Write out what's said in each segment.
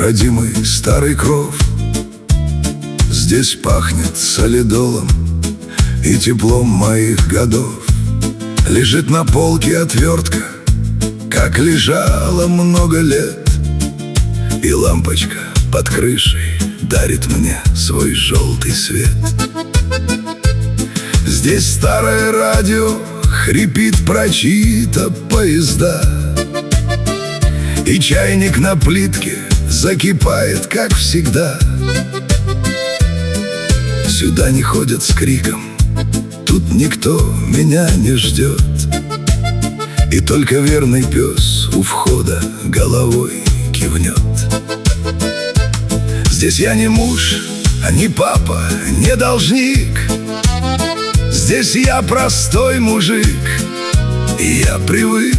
родимый старый кров. Здесь пахнет солидолом и теплом моих годов. Лежит на полке отвертка, как лежала много лет, и лампочка под крышей дарит мне свой желтый свет. Здесь старое радио хрипит про чьи-то поезда, и чайник на плитке закипает, как всегда. Сюда не ходят с криком, тут никто меня не ждет, и только верный пес у входа головой кивнет. Здесь я не муж, а не папа, не должник. Здесь я простой мужик, и я привык.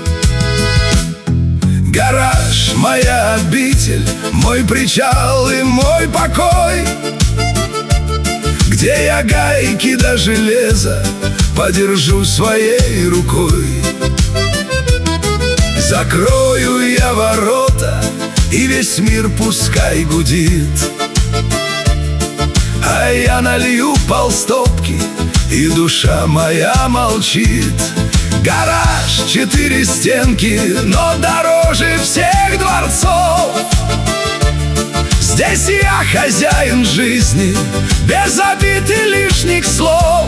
Гараж — моя обитель, мой причал и мой покой, где я гайки до железа подержу своей рукой. Закрою я ворота, и весь мир пускай гудит, а я налью полстопки, и душа моя молчит. Гараж, 4 стенки, но дороже всех дворцов. Здесь я хозяин жизни, без обид и лишних слов.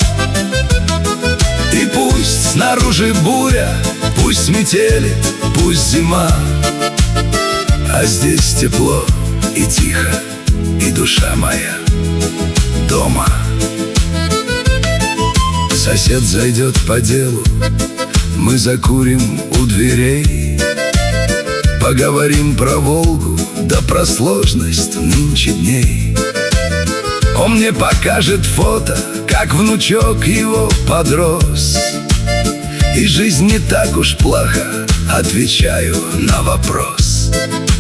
И пусть снаружи буря, пусть метелит, пусть зима, а здесь тепло и тихо, и душа моя дома. Сосед зайдет по делу, мы закурим у дверей, поговорим про Волгу, да про сложность нынче дней. Он мне покажет фото, как внучок его подрос, и жизнь не так уж плохо, отвечаю на вопрос.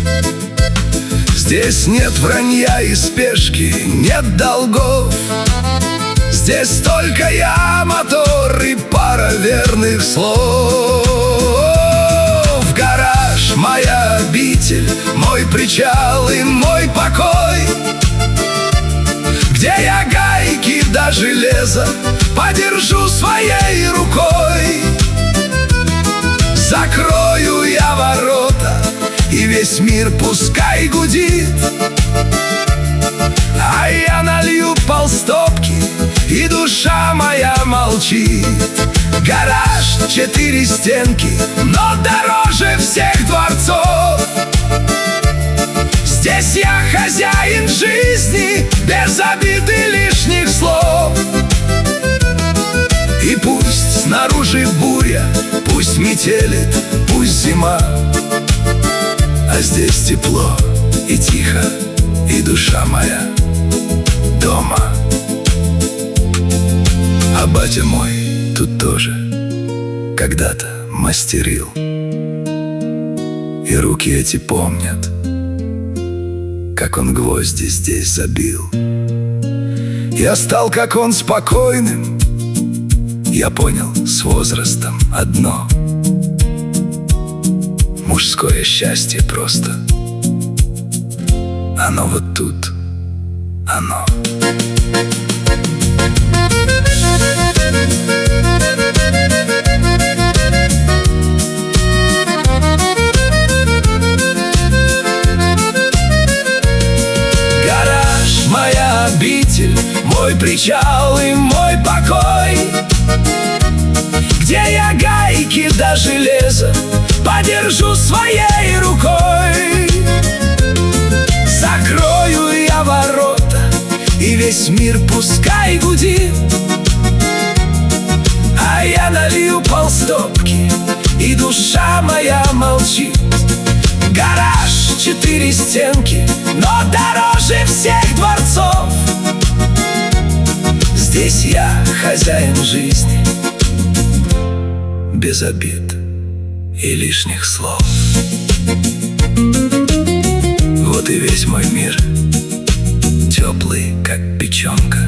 Здесь нет вранья и спешки, нет долгов. Здесь только я, мотор и пара верных слов. Гараж — моя обитель, мой причал и мой покой, где я гайки до железа подержу своей рукой. Закрою я ворота, и весь мир пускай гудит, а я налью полстопки, и душа моя молчит. Гараж, 4 стенки, но дороже всех дворцов. Здесь я хозяин жизни, без обид и лишних слов. И пусть снаружи буря, пусть метелит, пусть зима, а здесь тепло и тихо, и душа моя дома. А батя мой тут тоже когда-то мастерил, и руки эти помнят, как он гвозди здесь забил. Я стал, как он, спокойным. Я понял с возрастом одно: мужское счастье просто, оно вот тут, оно. Гараж — моя обитель, мой причал и мой покой, где я гайки до железа подержу своей рукой. Закрою я ворота, и весь мир пускай гудит, а я налью полстопки, и душа моя молчит. Гараж, 4 стенки, но дороже всех дворцов. Здесь я хозяин жизни, без обид и лишних слов. Вот и весь мой мир, теплый, как печенка.